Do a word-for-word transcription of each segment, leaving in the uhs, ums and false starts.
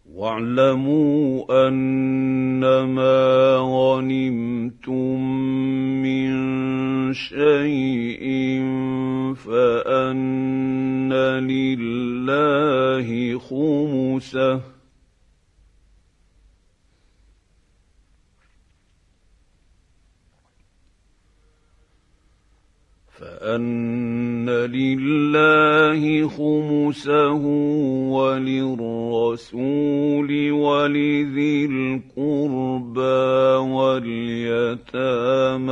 واعلموا أنما غنمتم من شيء فأن لله خمسه فأن لله خمسه وللرسول ولذي القربى واليتامى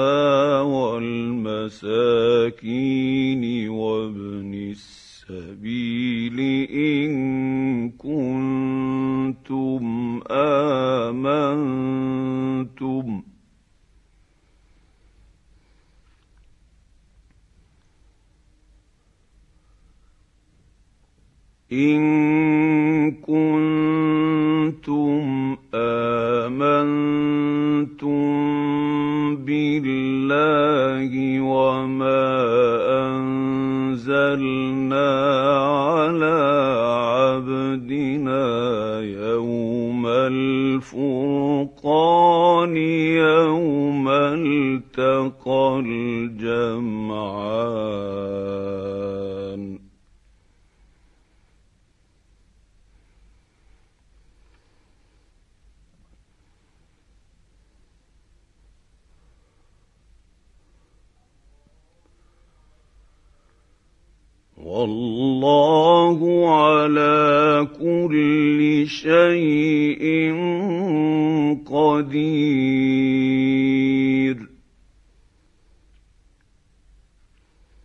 والمساكين وابن السبيل إن كنتم آمنتم إن كنتم آمنتم بالله وما أنزلنا على عبدنا يوم الفرقان يوم التقى الجمعان والله على كل شيء قدير.